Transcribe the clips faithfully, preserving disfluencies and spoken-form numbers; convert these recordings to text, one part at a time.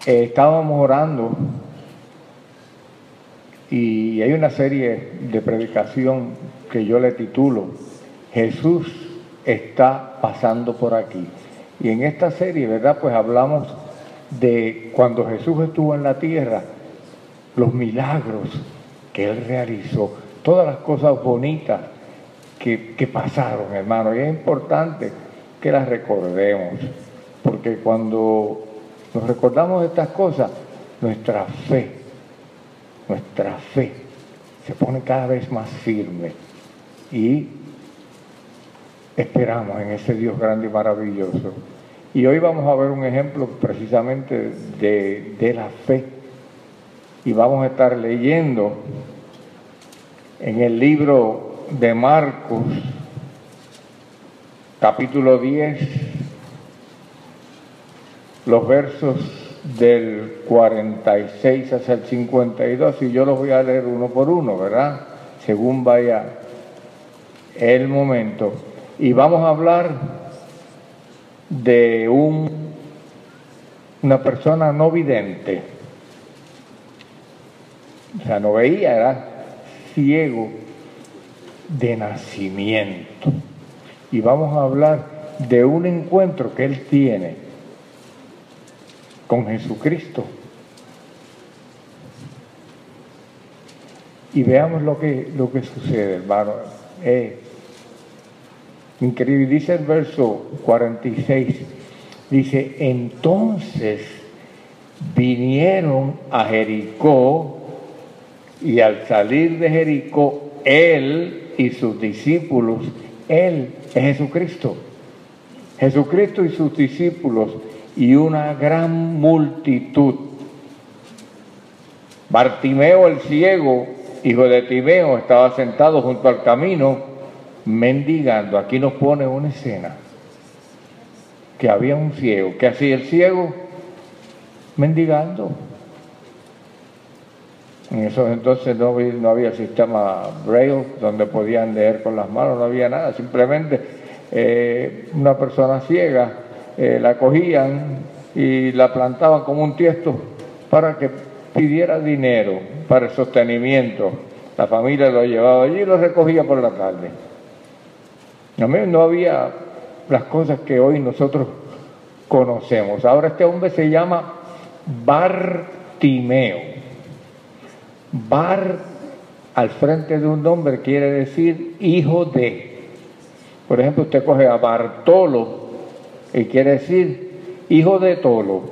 eh, estábamos orando y hay una serie de predicación que yo le titulo Jesús está pasando por aquí. Y en esta serie, ¿verdad? Pues hablamos de cuando Jesús estuvo en la tierra, los milagros que Él realizó, todas las cosas bonitas que, que pasaron, hermano. Y es importante que las recordemos, porque cuando nos recordamos de estas cosas, nuestra fe, nuestra fe se pone cada vez más firme y esperamos en ese Dios grande y maravilloso. Y hoy vamos a ver un ejemplo precisamente de, de la fe. Y vamos a estar leyendo en el libro de Marcos, capítulo diez, los versos del cuarenta y seis hasta el cincuenta y dos, y yo los voy a leer uno por uno, ¿verdad? Según vaya el momento. Y vamos a hablar de un, una persona no vidente, o sea, no veía, era ciego de nacimiento. Y vamos a hablar de un encuentro que él tiene con Jesucristo. Y veamos lo que, lo que sucede, hermano. Eh, increíble, dice el verso cuarenta y seis, dice, entonces vinieron a Jericó, y al salir de Jericó, él y sus discípulos, él es Jesucristo, Jesucristo y sus discípulos, y una gran multitud. Bartimeo el ciego, hijo de Timeo, estaba sentado junto al camino, mendigando. Aquí nos pone una escena, que había un ciego. ¿Qué hacía el ciego? Mendigando. En esos entonces no había, no había sistema Braille donde podían leer con las manos, no había nada, simplemente eh, una persona ciega eh, la cogían y la plantaban como un tiesto para que pidiera dinero para el sostenimiento. La familia lo llevaba allí y lo recogía por la tarde. No había las cosas que hoy nosotros conocemos. Ahora este hombre se llama Bartimeo. Bar al frente de un nombre quiere decir hijo de. Por ejemplo, usted coge a Bartolo y quiere decir hijo de Tolo.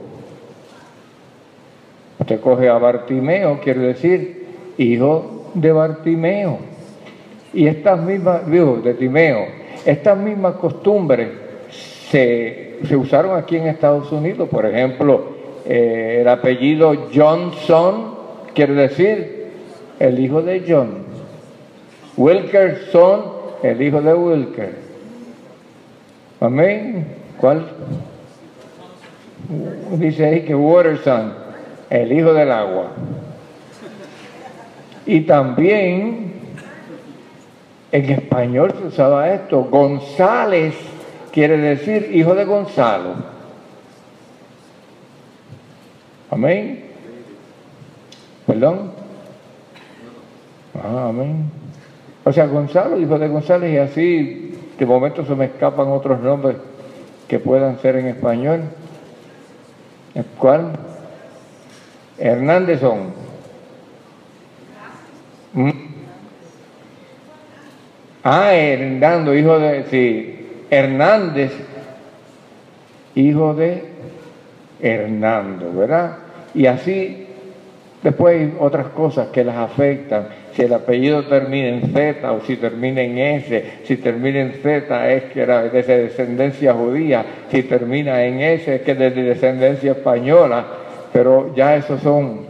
Usted coge a Bartimeo, quiere decir hijo de Bartimeo. Y estas mismas, digo, de Timeo, estas mismas costumbres se, se usaron aquí en Estados Unidos. Por ejemplo, eh, el apellido Johnson quiere decir el hijo de John. Wilkerson, el hijo de Wilker. Amén. ¿Cuál? Dice ahí que Waterson, el hijo del agua. Y también en español se usaba esto. González quiere decir hijo de Gonzalo. Amén. ¿Perdón? Ah, amén. O sea, Gonzalo, hijo de González, y así de momento se me escapan otros nombres que puedan ser en español. ¿Cuál? Hernándezón. ¿Mm? Ah, Hernando, hijo de, sí, Hernández, hijo de Hernando, ¿verdad? Y así, después hay otras cosas que las afectan. Si el apellido termina en Z o si termina en S, si termina en Z es que era de descendencia judía, si termina en S es que es de descendencia española, pero ya eso son,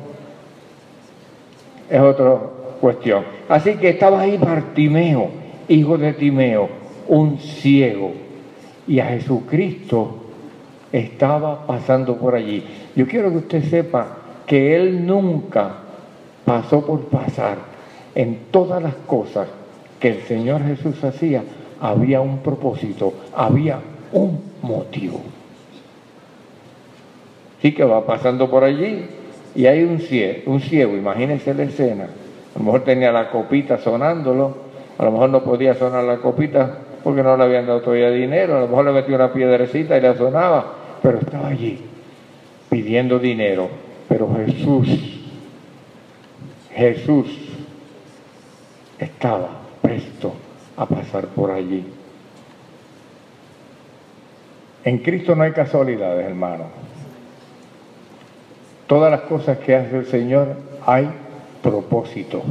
es otra cuestión. Así que estaba ahí Bartimeo, hijo de Timeo, un ciego, y a Jesucristo estaba pasando por allí. Yo quiero que usted sepa que Él nunca pasó por pasar. En todas las cosas que el Señor Jesús hacía, había un propósito, había un motivo. Sí, que va pasando por allí y hay un ciego, un ciego, imagínense la escena. A lo mejor tenía la copita sonándolo, a lo mejor no podía sonar la copita porque no le habían dado todavía dinero, a lo mejor le metió una piedrecita y la sonaba, pero estaba allí pidiendo dinero. Pero Jesús, Jesús estaba presto a pasar por allí. En Cristo no hay casualidades, hermano. Todas las cosas que hace el Señor hay propósito.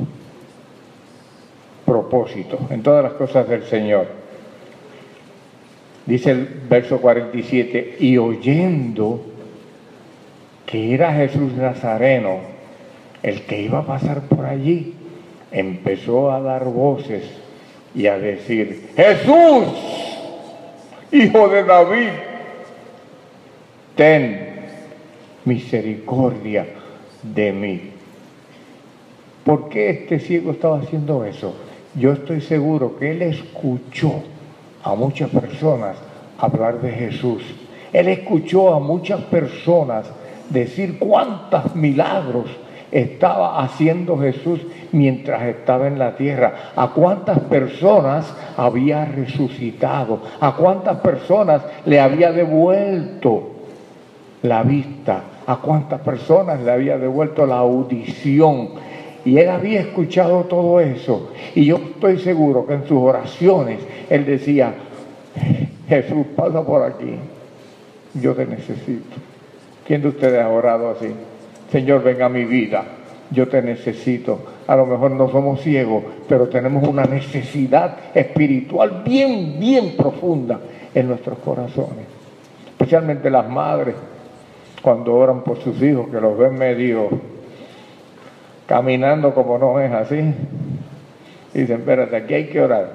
Propósito en todas las cosas del Señor. Dice el verso cuarenta y siete, y oyendo que era Jesús Nazareno el que iba a pasar por allí, empezó a dar voces y a decir: Jesús, Hijo de David, ten misericordia de mí. ¿Por qué este ciego estaba haciendo eso? Yo estoy seguro que él escuchó a muchas personas hablar de Jesús. Él escuchó a muchas personas decir cuántos milagros estaba haciendo Jesús mientras estaba en la tierra, a cuántas personas había resucitado, a cuántas personas le había devuelto la vista, a cuántas personas le había devuelto la audición. Y él había escuchado todo eso. Y yo estoy seguro que en sus oraciones él decía: Jesús, pasa por aquí, yo te necesito. ¿Quién de ustedes ha orado así? Señor, ven a mi vida, yo te necesito. A lo mejor no somos ciegos, pero tenemos una necesidad espiritual bien, bien profunda en nuestros corazones. Especialmente las madres, cuando oran por sus hijos, que los ven medio caminando como no es así. Dicen: espérate, aquí hay que orar.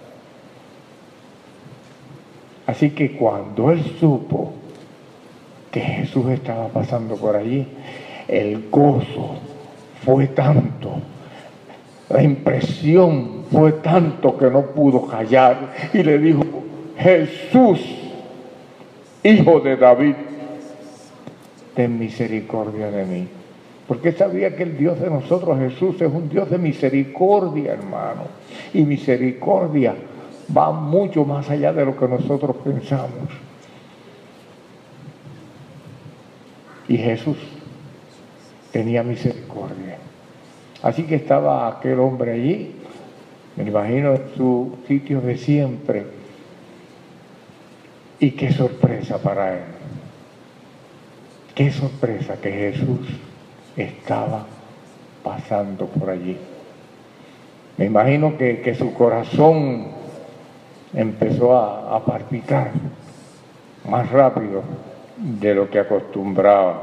Así que cuando él supo que Jesús estaba pasando por allí, el gozo fue tanto, la impresión fue tanto que no pudo callar y le dijo: Jesús, Hijo de David, ten misericordia de mí. Porque sabía que el Dios de nosotros, Jesús, es un Dios de misericordia, hermano. Y misericordia va mucho más allá de lo que nosotros pensamos. Y Jesús tenía misericordia. Así que estaba aquel hombre allí, me imagino en su sitio de siempre. Y qué sorpresa para él. Qué sorpresa que Jesús estaba pasando por allí. Me imagino que, que su corazón empezó a, a palpitar más rápido de lo que acostumbraba.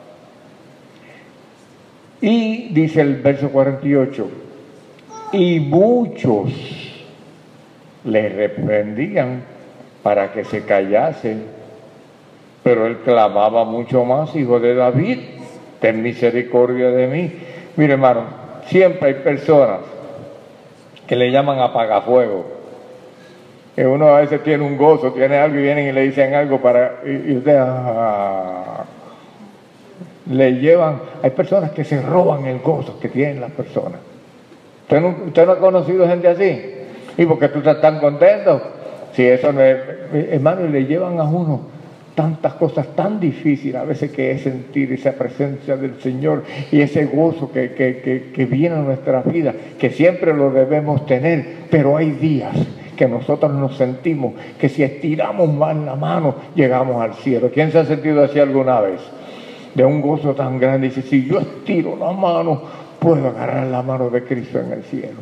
Y dice el verso cuarenta y ocho, y muchos le reprendían para que se callase, pero él clamaba mucho más: Hijo de David, ten misericordia de mí. Mire, hermano, siempre hay personas que le llaman apagafuego, que uno a veces tiene un gozo, tiene algo y vienen y le dicen algo para, y, y usted ah, le llevan. Hay personas que se roban el gozo que tienen las personas. ¿Usted no, usted no ha conocido gente así? ¿Y porque tú estás tan contento? Si eso no es, hermano, y le llevan a uno tantas cosas tan difíciles a veces, que es sentir esa presencia del Señor y ese gozo que, que, que, que viene a nuestra vida, que siempre lo debemos tener, pero hay días que nosotros nos sentimos que si estiramos más la mano llegamos al cielo. ¿Quién se ha sentido así alguna vez? De un gozo tan grande, y dice: si yo estiro la mano, puedo agarrar la mano de Cristo en el cielo.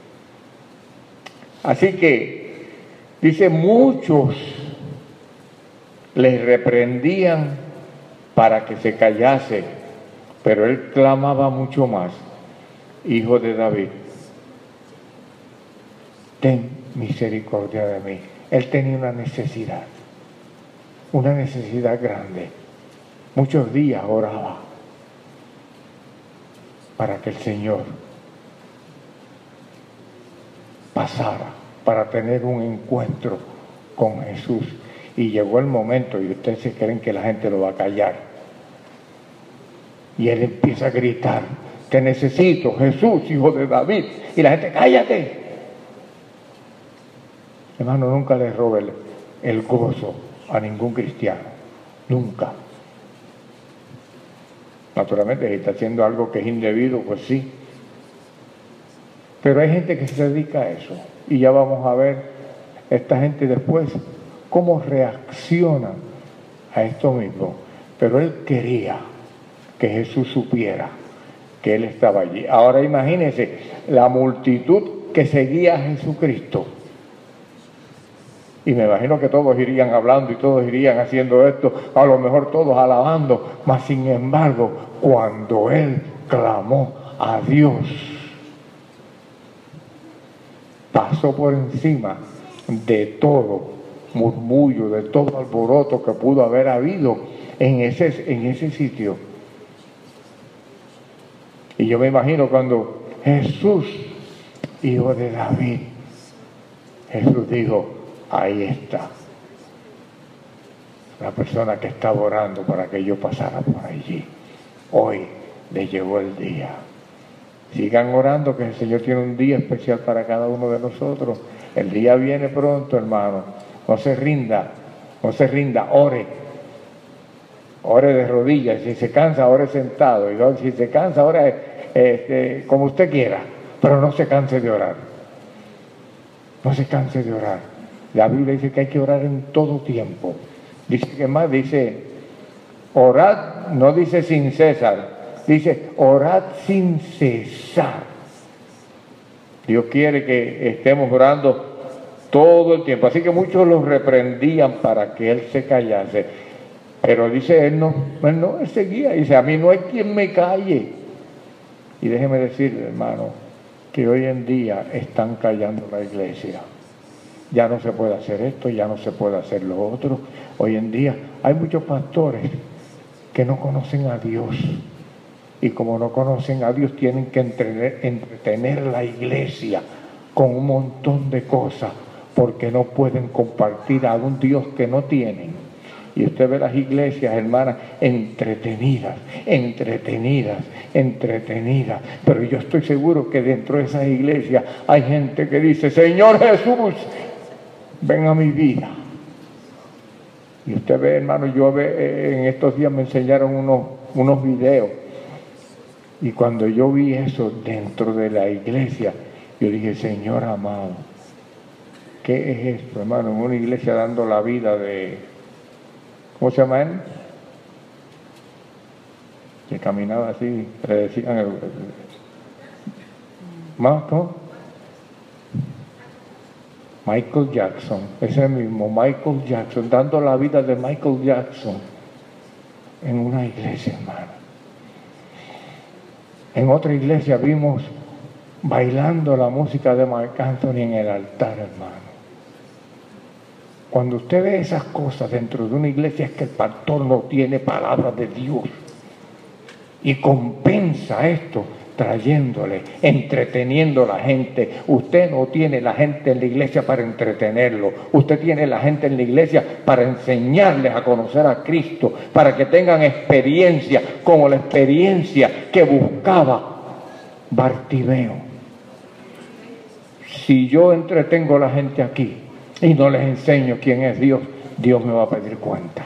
Así que dice: muchos les reprendían para que se callase, pero él clamaba mucho más: Hijo de David, ten misericordia de mí. Él tenía una necesidad, una necesidad grande. Muchos días oraba para que el Señor pasara, para tener un encuentro con Jesús. Y llegó el momento, y ustedes se creen que la gente lo va a callar. Y él empieza a gritar, te necesito, Jesús, hijo de David. Y la gente, cállate. Hermano, nunca le robe el, el gozo a ningún cristiano. Nunca. Naturalmente, si está haciendo algo que es indebido, pues sí. Pero hay gente que se dedica a eso. Y ya vamos a ver esta gente después cómo reacciona a esto mismo. Pero él quería que Jesús supiera que él estaba allí. Ahora imagínense la multitud que seguía a Jesucristo. Y me imagino que todos irían hablando y todos irían haciendo esto, a lo mejor todos alabando, mas sin embargo, cuando él clamó a Dios, pasó por encima de todo murmullo, de todo alboroto que pudo haber habido en ese, en ese sitio. Y yo me imagino cuando Jesús, hijo de David, Jesús dijo, ahí está la persona que estaba orando para que yo pasara por allí. Hoy le llegó el día. Sigan orando, que el Señor tiene un día especial para cada uno de nosotros. El día viene pronto, hermano. No se rinda, no se rinda, ore. Ore de rodillas. Si se cansa, ore sentado. Y si se cansa, ore este, como usted quiera. Pero no se canse de orar. No se canse de orar. La Biblia dice que hay que orar en todo tiempo. Dice que más, dice, orad, no dice sin cesar. Dice, orad sin cesar. Dios quiere que estemos orando todo el tiempo. Así que muchos los reprendían para que él se callase. Pero dice, él no, él no, él seguía. Dice, a mí no hay quien me calle. Y déjeme decirle, hermano, que hoy en día están callando la iglesia. Ya no se puede hacer esto, ya no se puede hacer lo otro. Hoy en día hay muchos pastores que no conocen a Dios. Y como no conocen a Dios, tienen que entretener, entretener la iglesia con un montón de cosas, porque no pueden compartir a un Dios que no tienen. Y usted ve las iglesias, hermanas, entretenidas, entretenidas, entretenidas. Pero yo estoy seguro que dentro de esas iglesias hay gente que dice, Señor Jesús, ven a mi vida. Y usted ve, hermano, yo ve, en estos días me enseñaron unos, unos videos. Y cuando yo vi eso dentro de la iglesia, yo dije, Señor amado, ¿qué es esto, hermano? En una iglesia dando la vida de, ¿cómo se llama él? Que caminaba así, le decían, el, el, ¿más, cómo? Michael Jackson, ese mismo, Michael Jackson, dando la vida de Michael Jackson en una iglesia, hermano. En otra iglesia vimos bailando la música de Marc Anthony en el altar, hermano. Cuando usted ve esas cosas dentro de una iglesia es que el pastor no tiene palabra de Dios. Y compensa esto trayéndole, entreteniendo a la gente. Usted no tiene la gente en la iglesia para entretenerlo. Usted tiene la gente en la iglesia para enseñarles a conocer a Cristo, para que tengan experiencia como la experiencia que buscaba Bartimeo. Si yo entretengo a la gente aquí y no les enseño quién es Dios, Dios me va a pedir cuenta.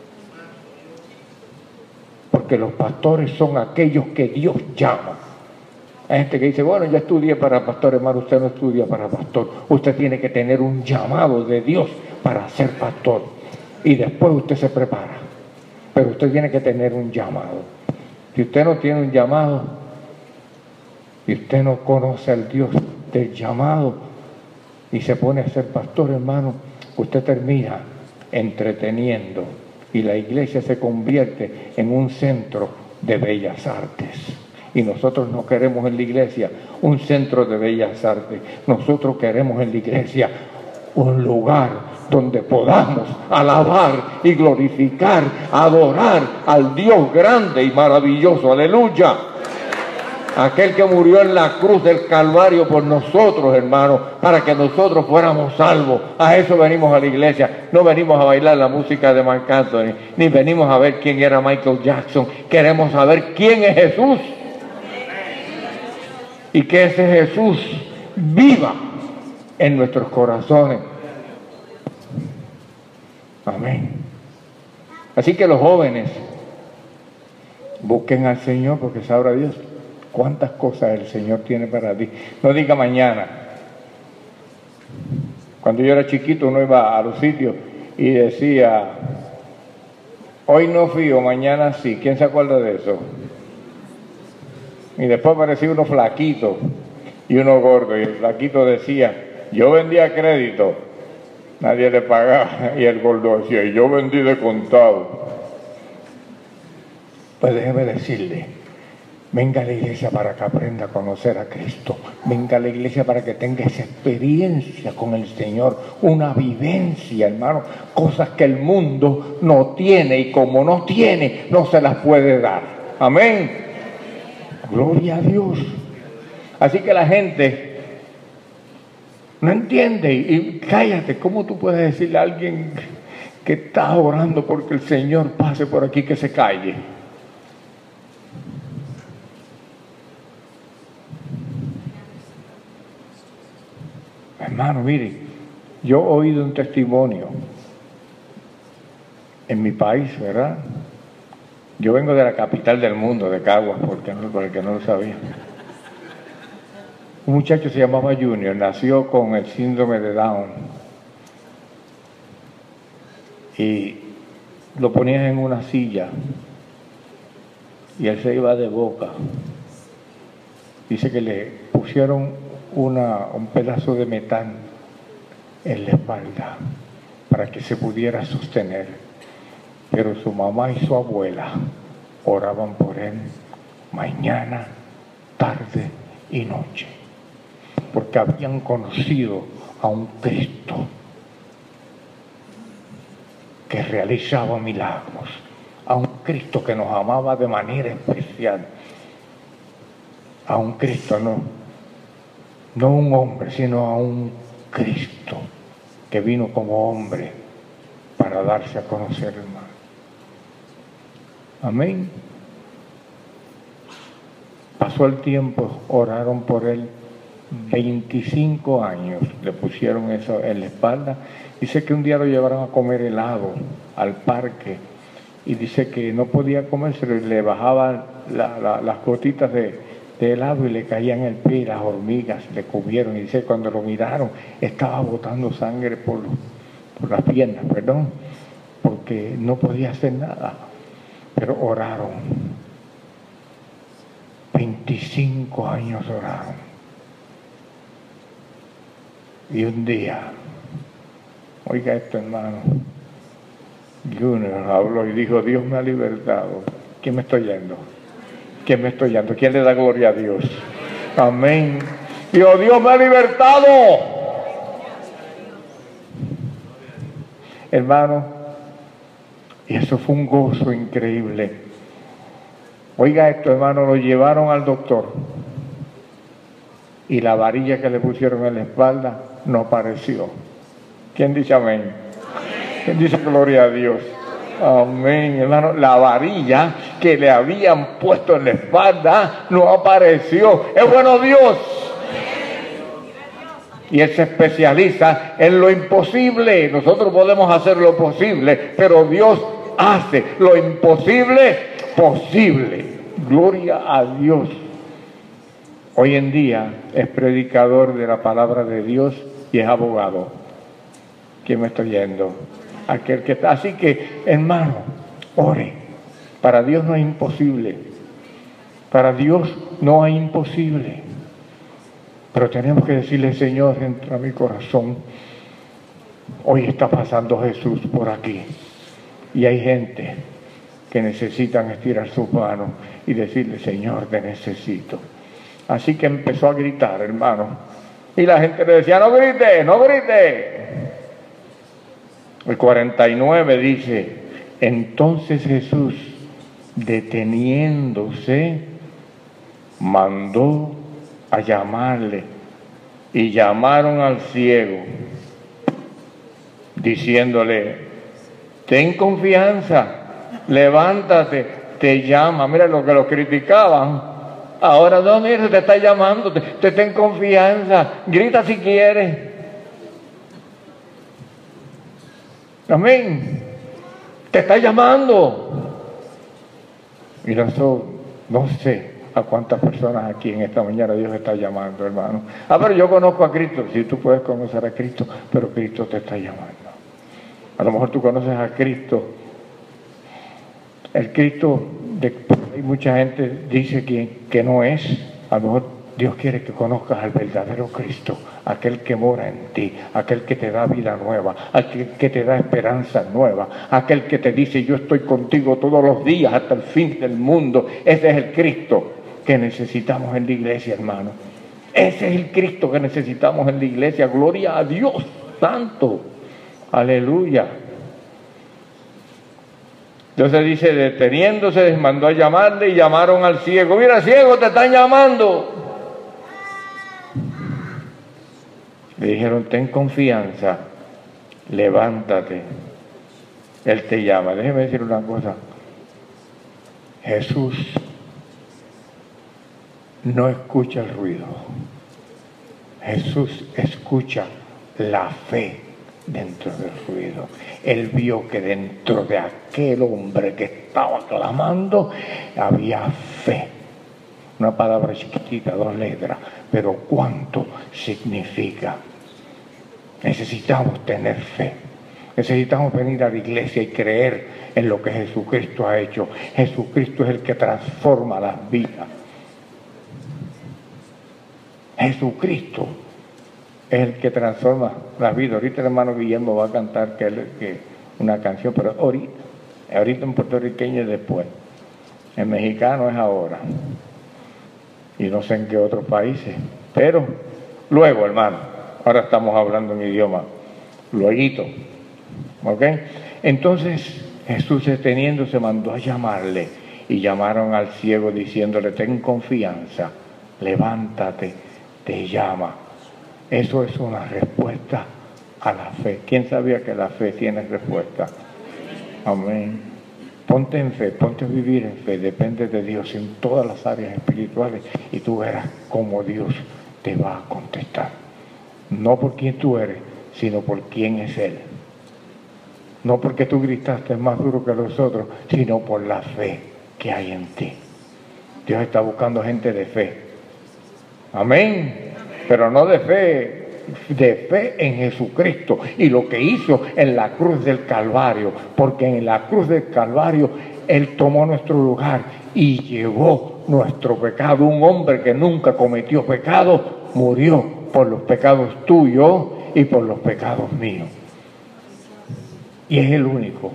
Porque los pastores son aquellos que Dios llama. Hay gente que dice, bueno, ya estudié para pastor, hermano. Usted no estudia para pastor. Usted tiene que tener un llamado de Dios para ser pastor. Y después usted se prepara. Pero usted tiene que tener un llamado. Si usted no tiene un llamado, y usted no conoce al Dios del llamado, y se pone a ser pastor, hermano, usted termina entreteniendo. Y la iglesia se convierte en un centro de bellas artes. Y nosotros no queremos en la iglesia un centro de bellas artes. Nosotros queremos en la iglesia un lugar donde podamos alabar y glorificar, adorar al Dios grande y maravilloso. Aleluya. Aquel que murió en la cruz del Calvario por nosotros, hermanos, para que nosotros fuéramos salvos. A eso venimos a la iglesia. No venimos a bailar la música de Marc Anthony, ni venimos a ver quién era Michael Jackson. Queremos saber quién es Jesús. Y que ese Jesús viva en nuestros corazones. Amén. Así que los jóvenes, busquen al Señor, porque sabrá Dios cuántas cosas el Señor tiene para ti. No diga mañana. Cuando yo era chiquito uno iba a los sitios y decía, hoy no fui o mañana sí. ¿Quién se acuerda de eso? Y después aparecía uno flaquito y uno gordo, y el flaquito decía, yo vendía crédito, nadie le pagaba, y el gordo decía, y yo vendí de contado. Pues déjeme decirle, venga a la iglesia para que aprenda a conocer a Cristo. Venga a la iglesia para que tenga esa experiencia con el Señor, una vivencia, hermano, cosas que el mundo no tiene, y como no tiene, no se las puede dar. Amén. Gloria a Dios. Así que la gente no entiende, y, y cállate. ¿Cómo tú puedes decirle a alguien que está orando porque el Señor pase por aquí que se calle? Hermano, mire, yo he oído un testimonio en mi país, ¿verdad? Yo vengo de la capital del mundo, de Caguas, porque no, por el que no lo sabía. Un muchacho se llamaba Junior, nació con el síndrome de Down. Y lo ponían en una silla y él se iba de boca. Dice que le pusieron una, un pedazo de metal en la espalda para que se pudiera sostener. Pero su mamá y su abuela oraban por él mañana, tarde y noche, porque habían conocido a un Cristo que realizaba milagros, a un Cristo que nos amaba de manera especial, a un Cristo, no, no un hombre, sino a un Cristo que vino como hombre para darse a conocer, hermano. Amén. Pasó el tiempo, oraron por él, veinticinco años le pusieron eso en la espalda. Dice que un día lo llevaron a comer helado al parque y dice que no podía comerse, le bajaban la, la, las gotitas de, de helado y le caían en el pie, las hormigas le cubrieron, y dice que cuando lo miraron estaba botando sangre por, por las piernas, perdón, porque no podía hacer nada. Pero oraron, veinticinco años oraron. Y un día, oiga esto, hermano, Junior habló y dijo, Dios me ha libertado. ¿Quién me estoy yendo? ¿Quién me estoy yendo? ¿Quién le da gloria a Dios? Amén. Dios, Dios me ha libertado. Hermano, y eso fue un gozo increíble. Oiga esto, hermano, lo llevaron al doctor y la varilla que le pusieron en la espalda no apareció. ¿Quién dice amén? Amén. ¿Quién dice gloria a Dios? Amén, hermano. La varilla que le habían puesto en la espalda no apareció. ¡Es bueno Dios! Y Él se especializa en lo imposible. Nosotros podemos hacer lo posible, pero Dios hace lo imposible posible. Gloria a Dios. Hoy en día es predicador de la palabra de Dios y es abogado. ¿Quién me estoy yendo? Aquel que está. Así que, hermano, ore. Para Dios no hay imposible. Para Dios no hay imposible. Pero tenemos que decirle, Señor, entra a mi corazón. Hoy está pasando Jesús por aquí. Y hay gente que necesitan estirar sus manos y decirle, Señor, te necesito. Así que empezó a gritar, hermano. Y la gente le decía, no grite, no grite. El cuarenta y nueve dice, entonces Jesús, deteniéndose, mandó a llamarle, y llamaron al ciego, diciéndole: ten confianza, levántate, te llama. Mira lo que lo criticaban. Ahora, no, mira, te está llamando, te, te ten confianza, grita si quieres. Amén. Te está llamando. Y nosotros, no sé a cuántas personas aquí en esta mañana Dios está llamando, hermano. Ah, pero yo conozco a Cristo. Sí, tú puedes conocer a Cristo, pero Cristo te está llamando. A lo mejor tú conoces a Cristo. El Cristo, de, hay mucha gente dice que, que no es. A lo mejor Dios quiere que conozcas al verdadero Cristo, aquel que mora en ti, aquel que te da vida nueva, aquel que te da esperanza nueva, aquel que te dice: yo estoy contigo todos los días hasta el fin del mundo. Ese es el Cristo que necesitamos en la iglesia, hermano. Ese es el Cristo que necesitamos en la iglesia. Gloria a Dios santo. Aleluya. Entonces dice: deteniéndose, les mandó a llamarle, y llamaron al ciego. Mira, ciego, te están llamando. Le dijeron: ten confianza, levántate, Él te llama. Déjeme decir una cosa. Jesús no escucha el ruido. Jesús escucha la fe dentro del ruido. Él vio que dentro de aquel hombre que estaba clamando había fe. Una palabra chiquitita, dos letras, pero ¿cuánto significa? Necesitamos tener fe. Necesitamos venir a la iglesia y creer en lo que Jesucristo ha hecho. Jesucristo es el que transforma las vidas. Jesucristo es el que transforma la vida. Ahorita el hermano Guillermo va a cantar que, que una canción, pero ahorita, ahorita en puertorriqueño es después. En mexicano es ahora. Y no sé en qué otros países. Pero luego, hermano, ahora estamos hablando en idioma. Lueguito. ¿Ok? Entonces Jesús, deteniéndose, mandó a llamarle. Y llamaron al ciego diciéndole: ten confianza, levántate, te llama. Eso es una respuesta a la fe. ¿Quién sabía que la fe tiene respuesta? Amén. Ponte en fe, ponte a vivir en fe, depende de Dios en todas las áreas espirituales y tú verás cómo Dios te va a contestar. No por quién tú eres, sino por quién es Él. No porque tú gritaste más duro que los otros, sino por la fe que hay en ti. Dios está buscando gente de fe. Amén. Pero no de fe, de fe en Jesucristo y lo que hizo en la cruz del Calvario, porque en la cruz del Calvario Él tomó nuestro lugar y llevó nuestro pecado. Un hombre que nunca cometió pecado murió por los pecados tuyos y por los pecados míos. Y es el único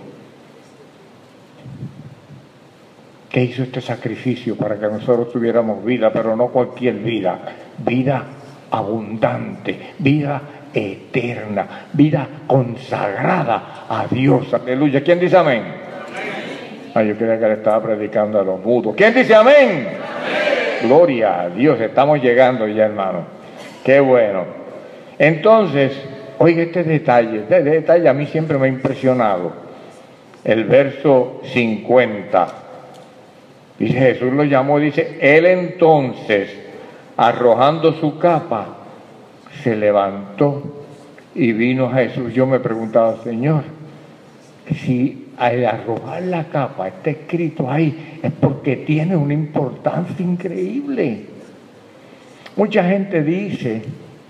que hizo este sacrificio para que nosotros tuviéramos vida, pero no cualquier vida, vida abundante, vida eterna, vida consagrada a Dios. Aleluya. ¿Quién dice amén? Amén. Ah, yo creía que le estaba predicando a los mudos. ¿Quién dice amén? Amén? Gloria a Dios. Estamos llegando ya, hermano. Qué bueno. Entonces, oiga este detalle. Este detalle a mí siempre me ha impresionado. El verso cincuenta. Dice: Jesús lo llamó, dice, Él entonces, arrojando su capa, se levantó y vino a Jesús. Yo me preguntaba: Señor, si al arrojar la capa está escrito ahí, es porque tiene una importancia increíble. Mucha gente dice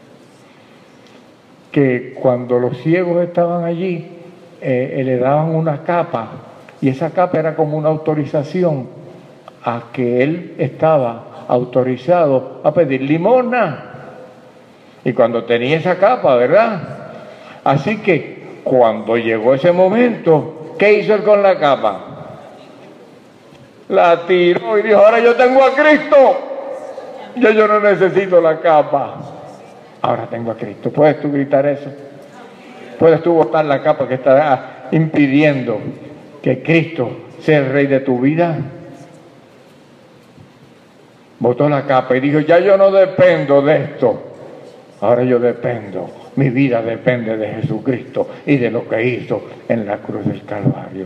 que cuando los ciegos estaban allí, eh, le daban una capa, y esa capa era como una autorización a que él estaba autorizado a pedir limosna. Y cuando tenía esa capa, ¿verdad? Así que cuando llegó ese momento, ¿qué hizo él con la capa? La tiró y dijo: ahora yo tengo a Cristo, ya yo no necesito la capa, ahora tengo a Cristo. ¿Puedes tú gritar eso? ¿Puedes tú botar la capa que estará impidiendo que Cristo sea el Rey de tu vida? botó la capa y dijo, ya yo no dependo de esto, ahora yo dependo, mi vida depende de Jesucristo y de lo que hizo en la cruz del Calvario.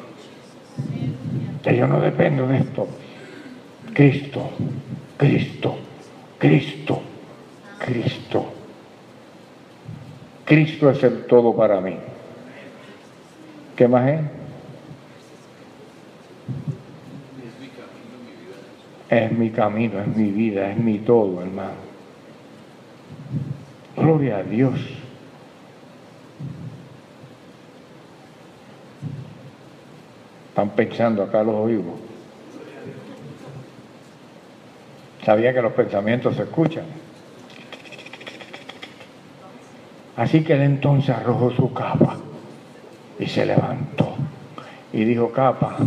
Ya yo no dependo de esto. Cristo, Cristo, Cristo, Cristo. Cristo es el todo para mí. ¿Qué más es? Es mi camino, es mi vida, es mi todo, hermano. Gloria a Dios. Están pensando acá los oídos. Sabía que los pensamientos se escuchan. Así que él entonces arrojó su capa y se levantó y dijo, capa,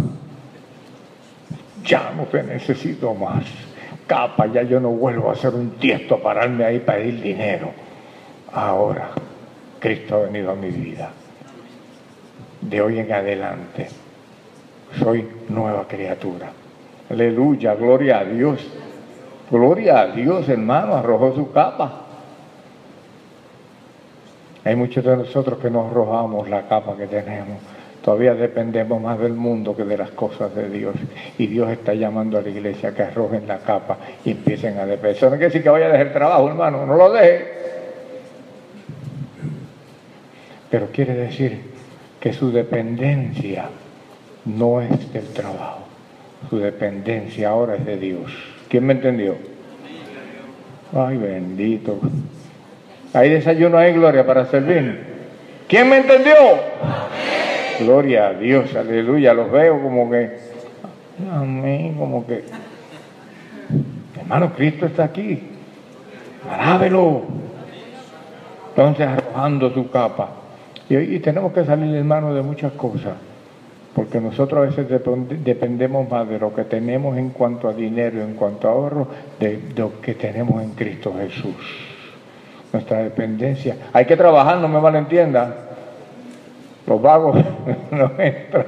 ya no te necesito más. Capa, ya yo no vuelvo a ser un tiesto a pararme ahí para pedir dinero. Ahora Cristo ha venido a mi vida. De hoy en adelante soy nueva criatura. Aleluya, gloria a Dios. Gloria a Dios, hermano, arrojó su capa. Hay muchos de nosotros que nos arrojamos la capa que tenemos. Todavía dependemos más del mundo que de las cosas de Dios. Y Dios está llamando a la iglesia que arrojen la capa y empiecen a depender. Eso no quiere decir que vaya a dejar el trabajo, hermano, no lo deje. Pero quiere decir que su dependencia no es del trabajo. Su dependencia ahora es de Dios. ¿Quién me entendió? Ay, bendito. Hay desayuno, hay gloria para servir. ¿Quién me entendió? Amén. Gloria a Dios, aleluya. Los veo como que, amén, como que, hermano, Cristo está aquí. Alábelo. Entonces arrojando su capa. Y, y tenemos que salir, hermano, de muchas cosas. Porque nosotros a veces dependemos más de lo que tenemos en cuanto a dinero, en cuanto a ahorro, de, de lo que tenemos en Cristo Jesús. Nuestra dependencia. Hay que trabajar, no me malentiendan. Los vagos no entran.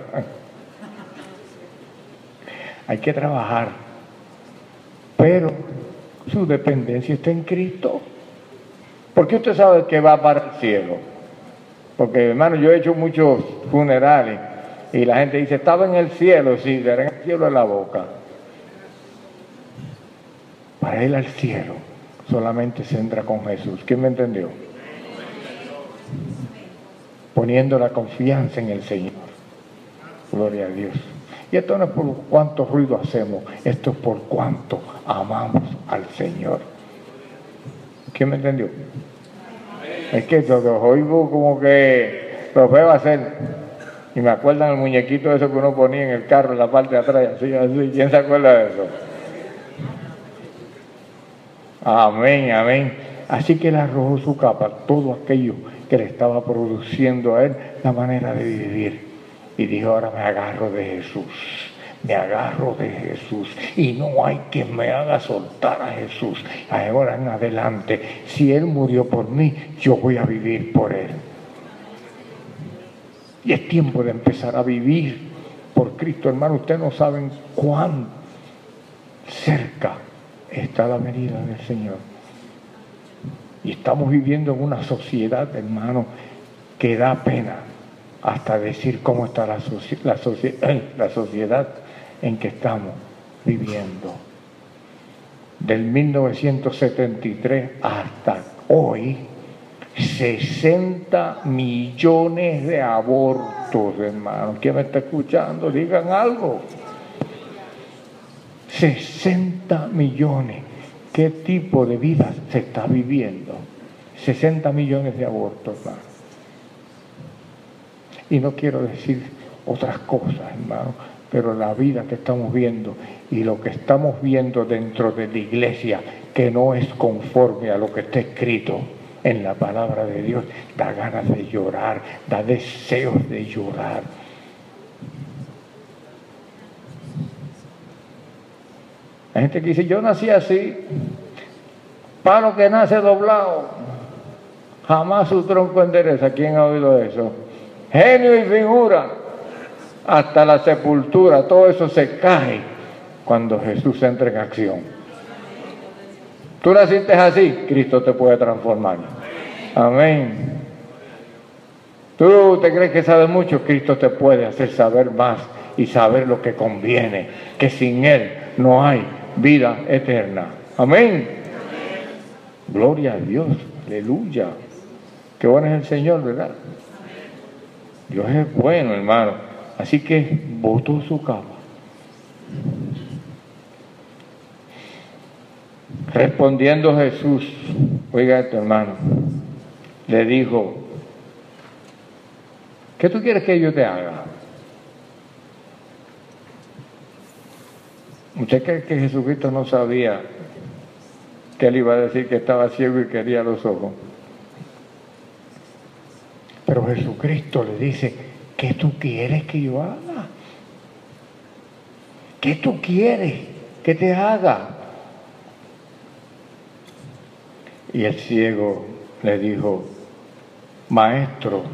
Hay que trabajar. Pero su dependencia está en Cristo. ¿Por qué usted sabe que va para el cielo? Porque, hermano, yo he hecho muchos funerales y la gente dice, estaba en el cielo, sí, verá en el cielo de la boca. Para ir al cielo solamente se entra con Jesús. ¿Quién me entendió? Poniendo la confianza en el Señor. Gloria a Dios. Y esto no es por cuánto ruido hacemos, esto es por cuánto amamos al Señor. ¿Quién me entendió? Es que los oigo como que los veo hacer. Y me acuerdan el muñequito de eso que uno ponía en el carro en la parte de atrás, así, así. ¿Quién se acuerda de eso? Amén, amén. Así que él arrojó su capa, todo aquello que le estaba produciendo a él, la manera de vivir. Y dijo, ahora me agarro de Jesús, me agarro de Jesús. Y no hay quien me haga soltar a Jesús. Ahora en adelante, si Él murió por mí, yo voy a vivir por Él. Y es tiempo de empezar a vivir por Cristo. Hermano, ustedes no saben cuán cerca está la venida del Señor. Y estamos viviendo en una sociedad, hermano, que da pena hasta decir cómo está la, soci- la, soci- la sociedad en que estamos viviendo. Del mil novecientos setenta y tres hasta hoy, sesenta millones de abortos, hermano. ¿Quién me está escuchando? Digan algo. sesenta millones. ¿Qué tipo de vida se está viviendo? sesenta millones de abortos, hermano. Y no quiero decir otras cosas, hermano, pero la vida que estamos viendo y lo que estamos viendo dentro de la iglesia, que no es conforme a lo que está escrito en la palabra de Dios, da ganas de llorar, da deseos de llorar. Hay gente que dice, yo nací así, palo que nace doblado, jamás su tronco endereza. ¿Quién ha oído eso? Genio y figura, hasta la sepultura, todo eso se cae cuando Jesús entra en acción. Tú naciste así, Cristo te puede transformar. Amén. Tú te crees que sabes mucho, Cristo te puede hacer saber más y saber lo que conviene, que sin Él no hay vida eterna. Amén. Gloria a Dios, aleluya. Qué bueno es el Señor, ¿verdad? Dios es bueno, hermano. Así que botó su capa. Respondiendo Jesús, oiga esto, hermano, le dijo: ¿qué tú quieres que yo te haga? ¿Usted cree que Jesucristo no sabía que él iba a decir que estaba ciego y quería los ojos? Pero Jesucristo le dice: ¿qué tú quieres que yo haga? ¿Qué tú quieres que te haga? Y el ciego le dijo: Maestro,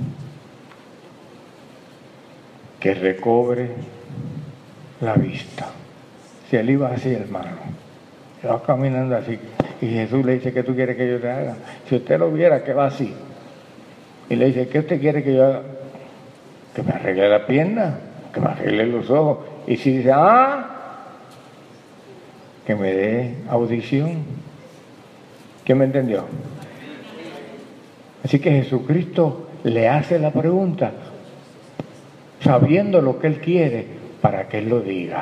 que recobre la vista. Si él iba así, hermano, iba caminando así, y Jesús le dice: ¿qué tú quieres que yo te haga? Si usted lo viera que va así, y le dice: ¿qué usted quiere que yo haga? Que me arregle la pierna, que me arregle los ojos. Y si dice: ah, que me dé audición. ¿Quién me entendió? Así que Jesucristo le hace la pregunta sabiendo lo que Él quiere para que Él lo diga.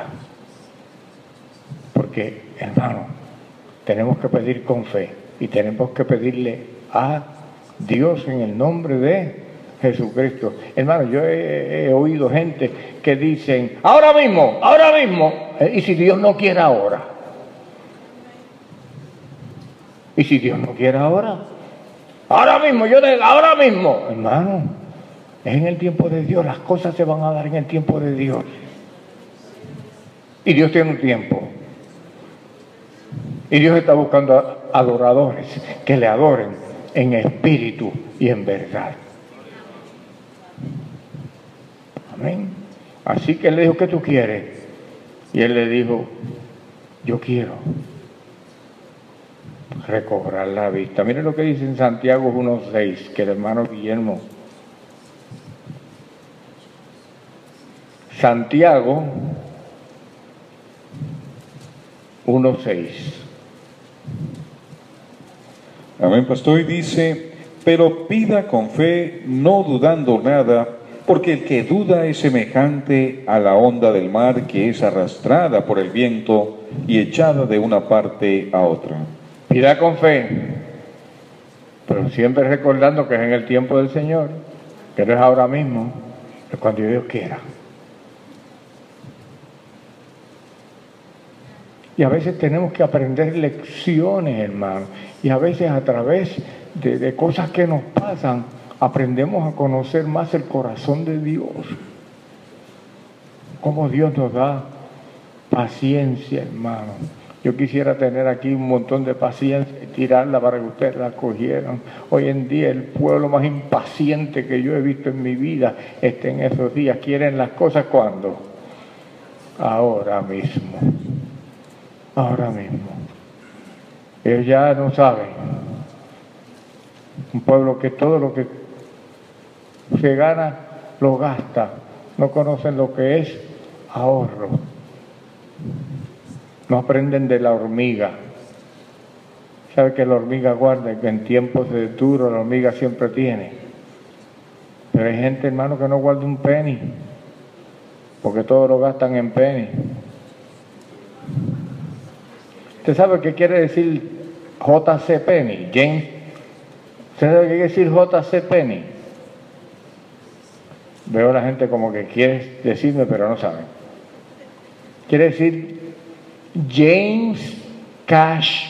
Porque, hermano, tenemos que pedir con fe y tenemos que pedirle a Dios en el nombre de Jesucristo. Hermano, yo he, he oído gente que dicen: ahora mismo, ahora mismo, y si Dios no quiere ahora. Y si Dios no quiere ahora, ahora mismo, yo de, ahora mismo, hermano, es en el tiempo de Dios, las cosas se van a dar en el tiempo de Dios. Y Dios tiene un tiempo. Y Dios está buscando adoradores que le adoren en espíritu y en verdad. Amén. Así que él le dijo: ¿qué tú quieres? Y él le dijo: yo quiero recobrar la vista. Miren lo que dice en Santiago uno seis, que el hermano Guillermo. Santiago uno seis. Amén, pastor. Y dice: pero pida con fe, no dudando nada, porque el que duda es semejante a la onda del mar que es arrastrada por el viento y echada de una parte a otra. Pida con fe, pero siempre recordando que es en el tiempo del Señor, que no es ahora mismo, es cuando Dios quiera. Y a veces tenemos que aprender lecciones, hermano, y a veces a través de, de cosas que nos pasan, aprendemos a conocer más el corazón de Dios. Cómo Dios nos da paciencia, hermano. Yo quisiera tener aquí un montón de paciencia y tirarla para que ustedes la cogieran. Hoy en día el pueblo más impaciente que yo he visto en mi vida está en esos días. ¿Quieren las cosas cuándo? Ahora mismo. Ahora mismo. Ellos ya no saben. Un pueblo que todo lo que se gana lo gasta. No conocen lo que es ahorro. No aprenden de la hormiga. ¿Sabe que la hormiga guarda? Que en tiempos de duro la hormiga siempre tiene. Pero hay gente, hermano, que no guarda un penny, porque todo lo gastan en penny. ¿Usted sabe qué quiere decir J C Penney? James, ¿usted sabe qué quiere decir J C Penney? Veo a la gente como que quiere decirme, pero no saben. Quiere decir James Cash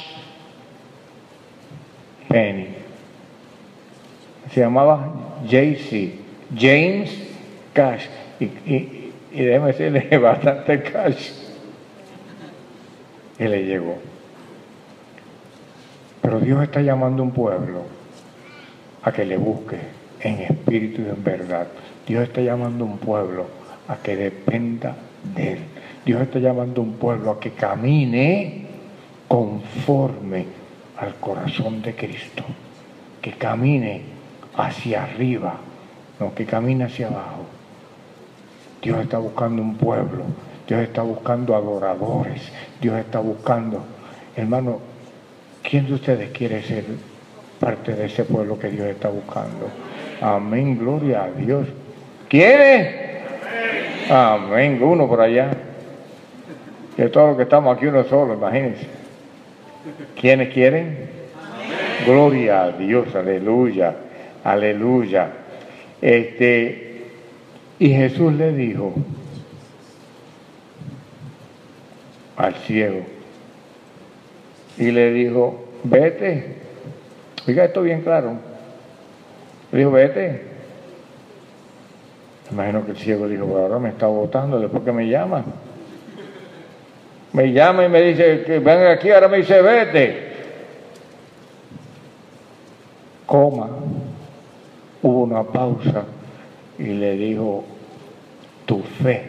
Penney. Se llamaba J C, James Cash. Y, y, y déjeme decirle, bastante cash. Y le llegó. Pero Dios está llamando a un pueblo a que le busque en espíritu y en verdad. Dios está llamando a un pueblo a que dependa de Él. Dios está llamando a un pueblo a que camine conforme al corazón de Cristo, que camine hacia arriba, no que camine hacia abajo. Dios está buscando un pueblo, Dios está buscando adoradores, Dios está buscando, hermano, ¿quién de ustedes quiere ser parte de ese pueblo que Dios está buscando? Amén, gloria a Dios. ¿Quiere? Amén, uno por allá. De todos los que estamos aquí, uno solo, imagínense. ¿Quiénes quieren? Gloria a Dios, aleluya, aleluya. Este, y Jesús le dijo al ciego, y le dijo, vete. Oiga esto bien claro. Le dijo, vete. Imagino que el ciego dijo, pero ahora me está botando después que me llama. Me llama y me dice, que venga aquí, ahora me dice, vete. Coma. Hubo una pausa y le dijo, tu fe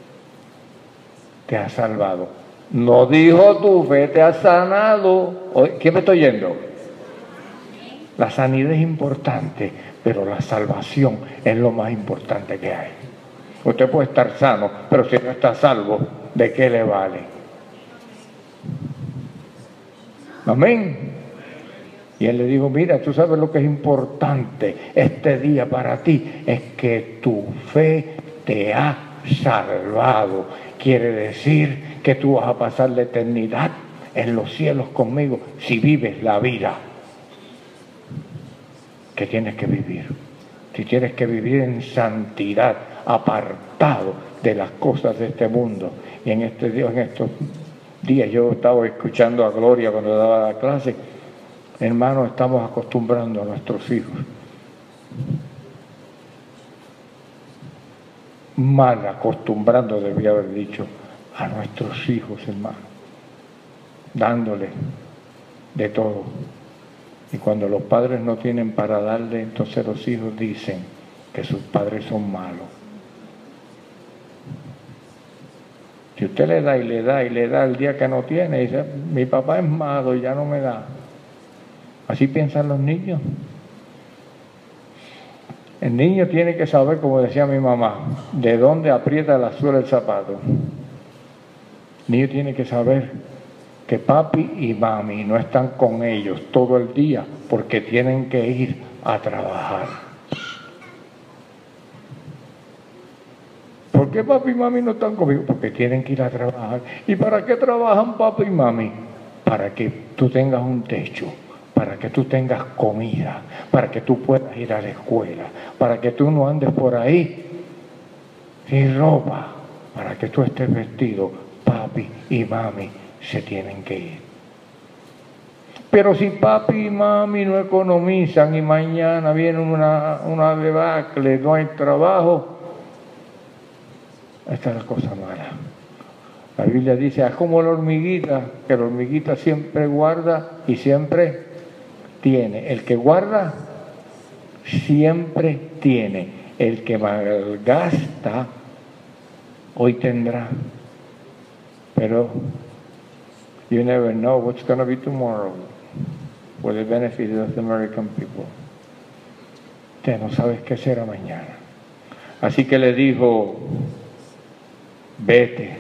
te ha salvado. No dijo tu fe te ha sanado. ¿Quién me está oyendo? La sanidad es importante, pero la salvación es lo más importante que hay. Usted puede estar sano, pero si no está salvo, ¿de qué le vale? Amén. Y él le dijo, mira, tú sabes lo que es importante este día para ti, es que tu fe te ha salvado. Quiere decir que tú vas a pasar la eternidad en los cielos conmigo si vives la vida que tienes que vivir. Si tienes que vivir en santidad, apartado de las cosas de este mundo. Y en este día, en estos días yo estaba escuchando a Gloria cuando daba la clase. Hermanos, estamos acostumbrando a nuestros hijos, mal acostumbrando, debía haber dicho, a nuestros hijos, hermanos, dándoles de todo. Y cuando los padres no tienen para darle, entonces los hijos dicen que sus padres son malos. Si usted le da y le da y le da el día que no tiene, dice, mi papá es malo y ya no me da. Así piensan los niños. El niño tiene que saber, como decía mi mamá, de dónde aprieta la suela el zapato. El niño tiene que saber que papi y mami no están con ellos todo el día porque tienen que ir a trabajar. ¿Por qué papi y mami no están conmigo? Porque tienen que ir a trabajar. ¿Y para qué trabajan papi y mami? Para que tú tengas un techo, para que tú tengas comida, para que tú puedas ir a la escuela, para que tú no andes por ahí sin ropa, para que tú estés vestido. Papi y mami se tienen que ir. Pero si papi y mami no economizan y mañana viene una, una debacle, no hay trabajo, esta es la cosa mala. La Biblia dice, es como la hormiguita, que la hormiguita siempre guarda y siempre tiene. El que guarda siempre tiene. El que malgasta hoy tendrá. Pero you never know what's going to be tomorrow for the benefit of the American people. Usted no sabes qué será mañana. Así que le dijo, vete.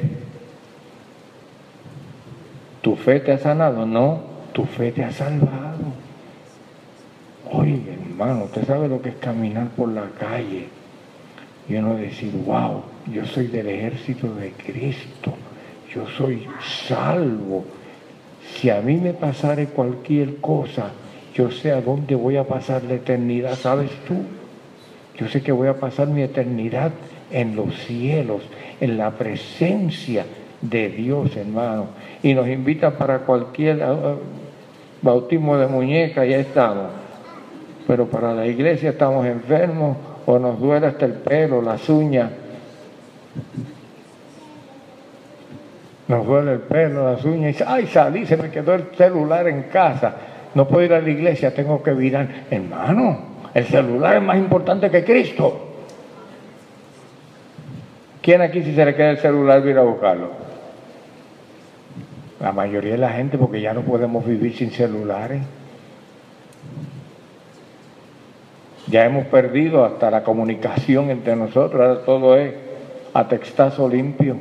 ¿Tu fe te ha sanado? No, tu fe te ha salvado. Oye, hermano, usted sabe lo que es caminar por la calle y uno decir, wow, yo soy del ejército de Cristo, yo soy salvo. Si a mí me pasare cualquier cosa, yo sé a dónde voy a pasar la eternidad, ¿sabes tú? Yo sé que voy a pasar mi eternidad en los cielos, en la presencia de Dios, hermano. Y nos invitan para cualquier uh, bautismo de muñeca, ya estamos. Pero para la iglesia estamos enfermos o nos duele hasta el pelo, las uñas. Nos duele el pelo, las uñas. Y dice, ay, salí, se me quedó el celular en casa. No puedo ir a la iglesia, tengo que virar. Hermano, el celular es más importante que Cristo. ¿Quién aquí, si se le queda el celular, va a ir a buscarlo? La mayoría de la gente, porque ya no podemos vivir sin celulares. Ya hemos perdido hasta la comunicación entre nosotros, ahora todo es a textazo limpio.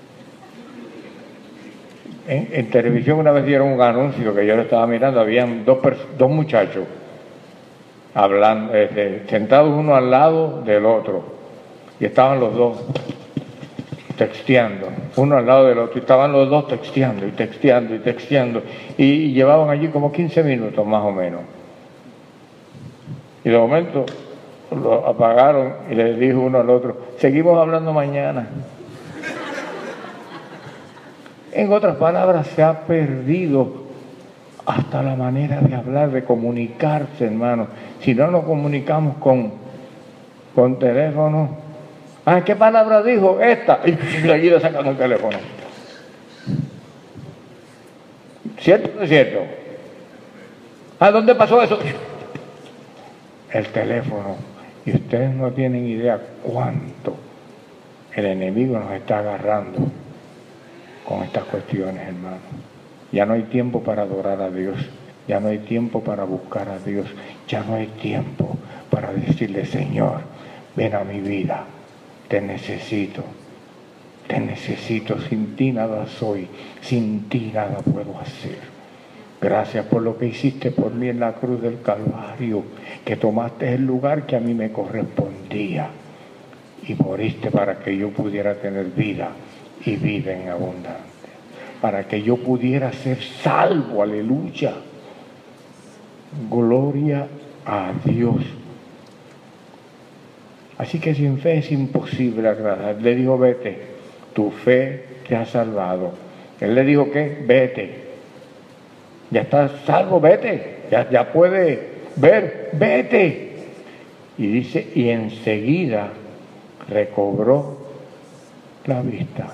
En, en televisión una vez dieron un anuncio que yo lo estaba mirando, habían dos, dos muchachos hablando, eh, sentados uno al lado del otro, y estaban los dos texteando, uno al lado del otro, y estaban los dos texteando y texteando y texteando, y, y llevaban allí como quince minutos más o menos. Y de momento lo apagaron y le dijo uno al otro, seguimos hablando mañana. En otras palabras, se ha perdido hasta la manera de hablar, de comunicarse, hermano. Si no nos comunicamos con, con teléfono, ah, ¿qué palabra dijo? Esta. Y allí le sacan el teléfono. ¿Cierto o no es cierto? ¿A dónde pasó eso? El teléfono. Y ustedes no tienen idea cuánto el enemigo nos está agarrando con estas cuestiones, hermano. Ya no hay tiempo para adorar a Dios, ya no hay tiempo para buscar a Dios, ya no hay tiempo para decirle, Señor, ven a mi vida, te necesito, te necesito, sin ti nada soy, sin ti nada puedo hacer. Gracias por lo que hiciste por mí en la cruz del Calvario, que tomaste el lugar que a mí me correspondía y moriste para que yo pudiera tener vida y vida en abundancia, para que yo pudiera ser salvo, aleluya. Gloria a Dios. Así que sin fe es imposible agradar. Le dijo, vete, tu fe te ha salvado. Él le dijo, ¿qué? Vete. Ya estás salvo, vete. Ya, ya puedes ver, vete. Y dice, y enseguida recobró la vista.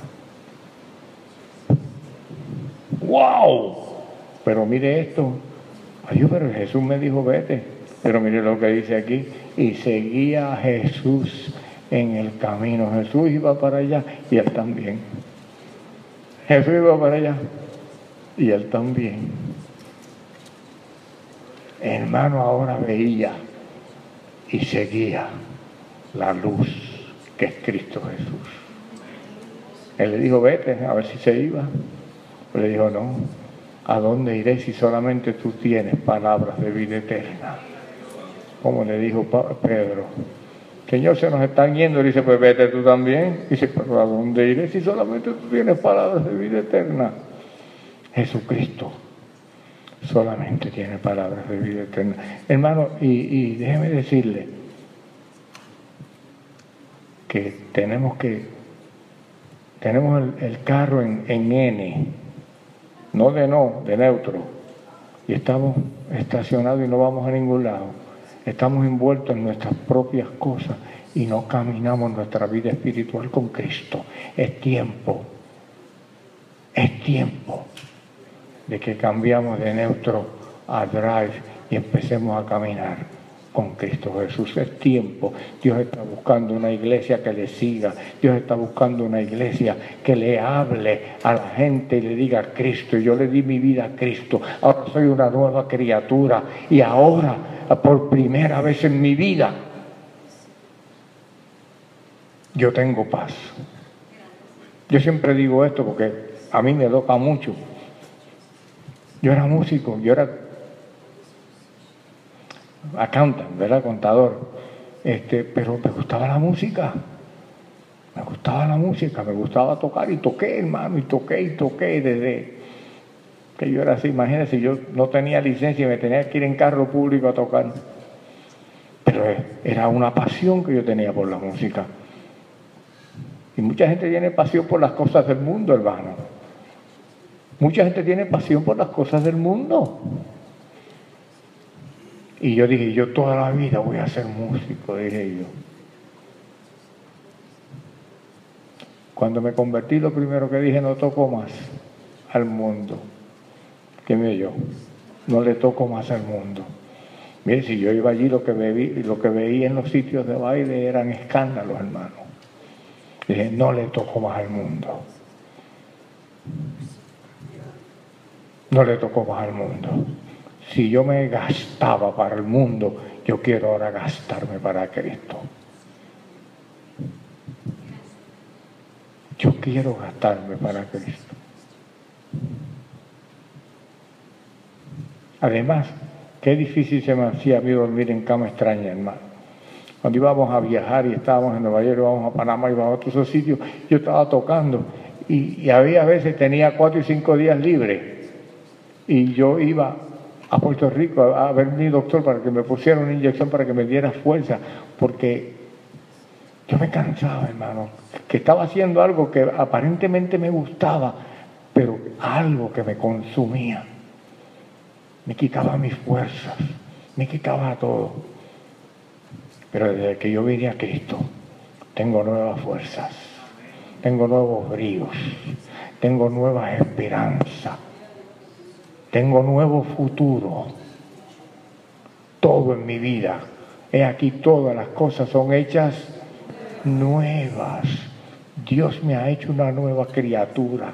¡Wow! Pero mire esto. Ay, pero Jesús me dijo vete. Pero mire lo que dice aquí. Y seguía a Jesús en el camino. Jesús iba para allá y él también. Jesús iba para allá y él también. Hermano, ahora veía y seguía la luz que es Cristo Jesús. Él le dijo vete, a ver si se iba. Le dijo, no, ¿a dónde iré si solamente tú tienes palabras de vida eterna? Como le dijo Pedro, Señor, se nos están yendo. Le dice, pues vete tú también. Dice, pero ¿a dónde iré si solamente tú tienes palabras de vida eterna? Jesucristo solamente tiene palabras de vida eterna. Hermano, y, y déjeme decirle que tenemos que, tenemos el, el carro en, en N, no de no, de neutro, y estamos estacionados y no vamos a ningún lado. Estamos envueltos en nuestras propias cosas y no caminamos nuestra vida espiritual con Cristo. Es tiempo, es tiempo de que cambiamos de neutro a drive y empecemos a caminar con Cristo Jesús. Es tiempo. Dios está buscando una iglesia que le siga. Dios está buscando una iglesia que le hable a la gente y le diga a Cristo. Yo le di mi vida a Cristo. Ahora soy una nueva criatura. Y ahora, por primera vez en mi vida, yo tengo paz. Yo siempre digo esto porque a mí me toca mucho. Yo era músico, yo era accountant, ¿verdad? Contador. Este, pero me gustaba la música. Me gustaba la música, me gustaba tocar y toqué, hermano, y toqué y toqué desde que yo era así. Imagínense, yo no tenía licencia y me tenía que ir en carro público a tocar. Pero era una pasión que yo tenía por la música. Y mucha gente tiene pasión por las cosas del mundo, hermano. Mucha gente tiene pasión por las cosas del mundo. Y yo dije, yo toda la vida voy a ser músico, dije yo. Cuando me convertí, lo primero que dije, no toco más al mundo. ¿Qué me yo? No le toco más al mundo. Mire, si yo iba allí, lo que, bebí, lo que veía en los sitios de baile eran escándalos, hermano. Dije, no le toco más al mundo. no le tocó más al mundo. Si yo me gastaba para el mundo, yo quiero ahora gastarme para Cristo. Yo quiero gastarme para Cristo. Además, qué difícil se me hacía a mí dormir en cama extraña, hermano. Cuando íbamos a viajar y estábamos en Nueva York, íbamos a Panamá, íbamos a otros esos sitios, yo estaba tocando y, y había veces tenía cuatro y cinco días libres y yo iba a Puerto Rico a, a ver a mi doctor para que me pusiera una inyección para que me diera fuerza, porque yo me cansaba, hermano, que estaba haciendo algo que aparentemente me gustaba, pero algo que me consumía, me quitaba mis fuerzas, me quitaba todo. Pero desde que yo vine a Cristo, tengo nuevas fuerzas, tengo nuevos bríos, tengo nueva esperanza, tengo nuevo futuro. Todo en mi vida, he aquí todas las cosas son hechas nuevas. Dios me ha hecho una nueva criatura.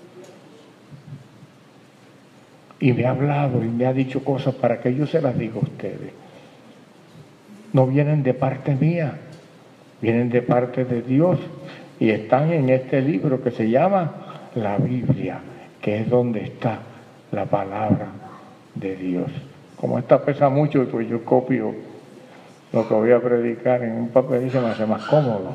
Y me ha hablado y me ha dicho cosas para que yo se las diga a ustedes. No vienen de parte mía, vienen de parte de Dios y están en este libro que se llama la Biblia, que es donde está la palabra de Dios. Como esta pesa mucho, pues yo copio lo que voy a predicar en un papel y se me hace más cómodo.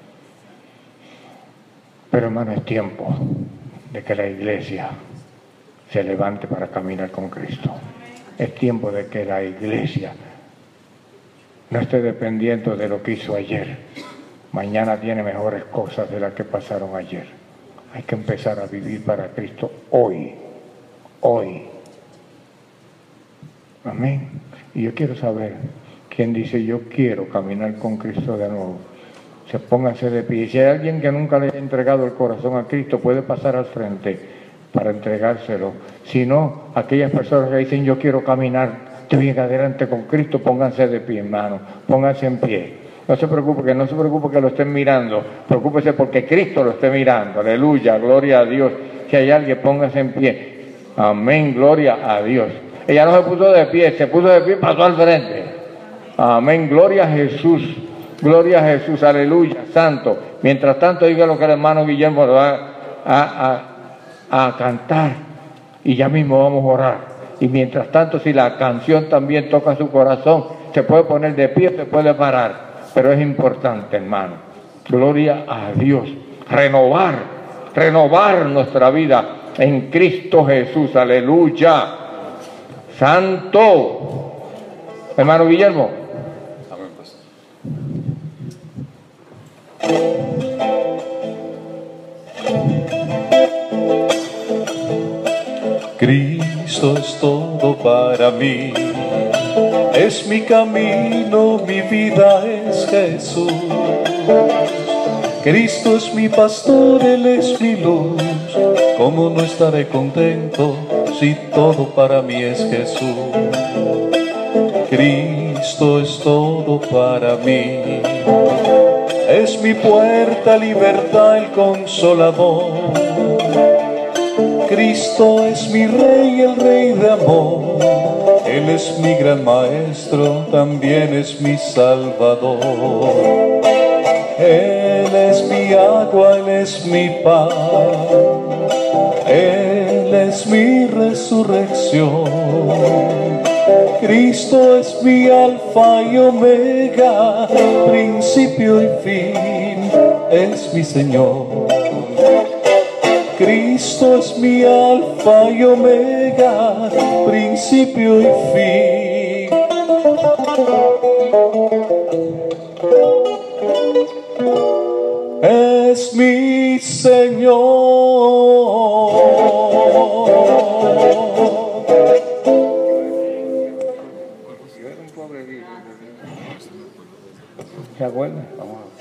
Pero hermano, es tiempo de que la iglesia se levante para caminar con Cristo. Es tiempo de que la iglesia no esté dependiendo de lo que hizo ayer. Mañana tiene mejores cosas de las que pasaron ayer. Hay que empezar a vivir para Cristo hoy. Hoy. Amén. Y yo quiero saber quién dice yo quiero caminar con Cristo de nuevo. Se póngase de pie. Y si hay alguien que nunca le haya entregado el corazón a Cristo, puede pasar al frente para entregárselo. Si no, aquellas personas que dicen yo quiero caminar de bien adelante con Cristo, pónganse de pie, hermano, pónganse en pie. No se preocupe, que no se preocupe que lo estén mirando, preocúpese porque Cristo lo esté mirando. Aleluya, gloria a Dios. Si hay alguien, póngase en pie. Amén, gloria a Dios. Ella no se puso de pie, se puso de pie y pasó al frente. Amén, gloria a Jesús, gloria a Jesús, aleluya, santo. Mientras tanto, diga lo que el hermano Guillermo va a, a, a cantar y ya mismo vamos a orar. Y mientras tanto, si la canción también toca su corazón, se puede poner de pie, se puede parar. Pero es importante, hermano. Gloria a Dios. Renovar, renovar nuestra vida en Cristo Jesús. Aleluya. Santo. Hermano Guillermo. Amén, pastor. Cristo es todo para mí, es mi camino, mi vida es Jesús. Cristo es mi pastor, Él es mi luz. ¿Cómo no estaré contento si todo para mí es Jesús? Cristo es todo para mí, es mi puerta, libertad, el consolador. Cristo es mi Rey, el Rey de amor. Él es mi gran maestro, también es mi Salvador. Él es mi agua, Él es mi pan. Él es mi resurrección. Cristo es mi alfa y omega, principio y fin, es mi Señor. Cristo es mi alfa y omega, principio y fin. Es mi Señor. ¿Se acuerdan? Vamos a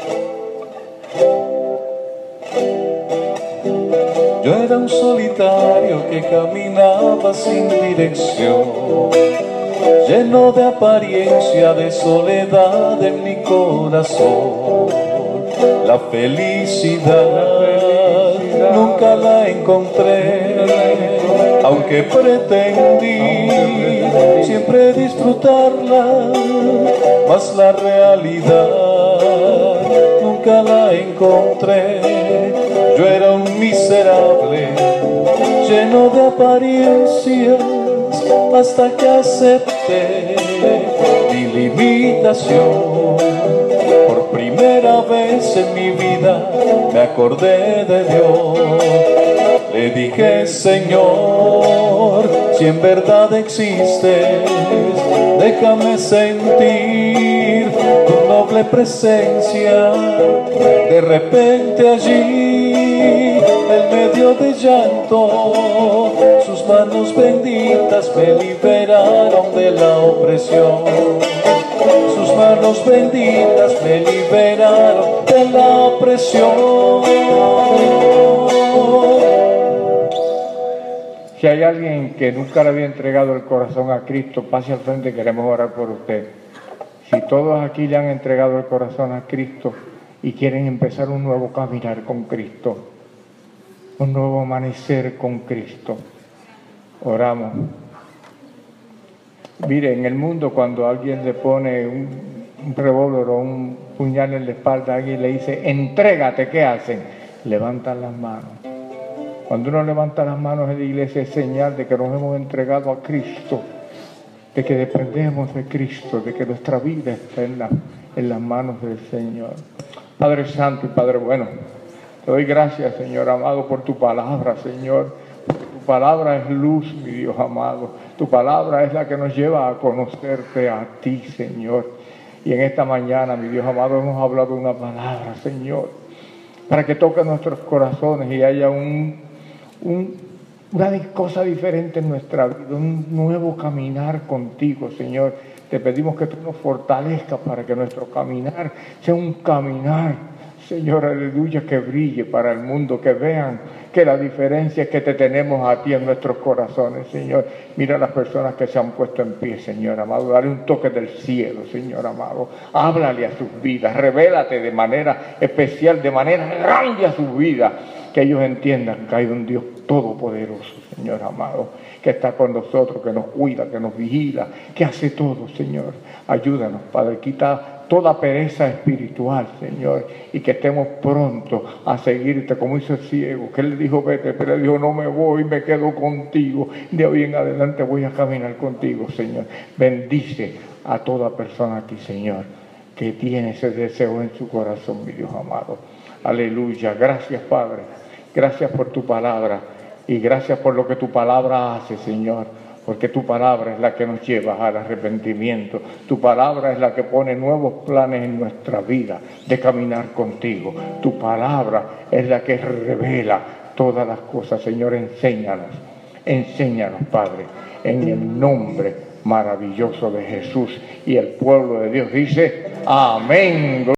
Yo era un solitario que caminaba sin dirección, lleno de apariencia de soledad en mi corazón. La felicidad nunca la encontré, aunque Aunque pretendí siempre disfrutarla, mas la realidad nunca la encontré. Yo era un miserable, lleno de apariencias, hasta que acepté mi limitación. Por primera vez en mi vida me acordé de Dios. Le dije: Señor, si en verdad existes, déjame sentir tu noble presencia. De repente allí, en medio de llanto, sus manos benditas me liberaron de la opresión. Sus manos benditas me liberaron de la opresión. Si hay alguien que nunca le había entregado el corazón a Cristo, pase al frente, queremos orar por usted. Si todos aquí le han entregado el corazón a Cristo y quieren empezar un nuevo caminar con Cristo, un nuevo amanecer con Cristo, oramos. Mire, en el mundo, cuando alguien le pone un, un revólver o un puñal en la espalda, alguien le dice: entrégate, ¿qué hacen? Levantan las manos. Cuando uno levanta las manos en la iglesia es señal de que nos hemos entregado a Cristo, de que dependemos de Cristo, de que nuestra vida está en, la, en las manos del Señor. Padre Santo y Padre bueno, te doy gracias, Señor amado, por tu palabra, Señor. Tu palabra es luz, mi Dios amado. Tu palabra es la que nos lleva a conocerte a ti, Señor. Y en esta mañana, mi Dios amado, hemos hablado una palabra, Señor, para que toque nuestros corazones y haya un, un, una cosa diferente en nuestra vida, un nuevo caminar contigo, Señor. Te pedimos que tú nos fortalezcas para que nuestro caminar sea un caminar, Señor, aleluya, que brille para el mundo, que vean que la diferencia es que te tenemos a ti en nuestros corazones, Señor. Mira a las personas que se han puesto en pie, Señor amado. Dale un toque del cielo, Señor amado. Háblale a sus vidas, revélate de manera especial, de manera grande a sus vidas, que ellos entiendan que hay un Dios todopoderoso, Señor amado, que está con nosotros, que nos cuida, que nos vigila, que hace todo, Señor. Ayúdanos, Padre, quita toda pereza espiritual, Señor, y que estemos prontos a seguirte, como hizo el ciego, que él le dijo: vete, pero él dijo: no me voy, me quedo contigo, de hoy en adelante voy a caminar contigo, Señor. Bendice a toda persona aquí, Señor, que tiene ese deseo en su corazón, mi Dios amado. Aleluya. Gracias, Padre, gracias por tu palabra y gracias por lo que tu palabra hace, Señor. Porque tu palabra es la que nos lleva al arrepentimiento. Tu palabra es la que pone nuevos planes en nuestra vida de caminar contigo. Tu palabra es la que revela todas las cosas. Señor, enséñanos, enséñanos, Padre, en el nombre maravilloso de Jesús. Y el pueblo de Dios dice: amén.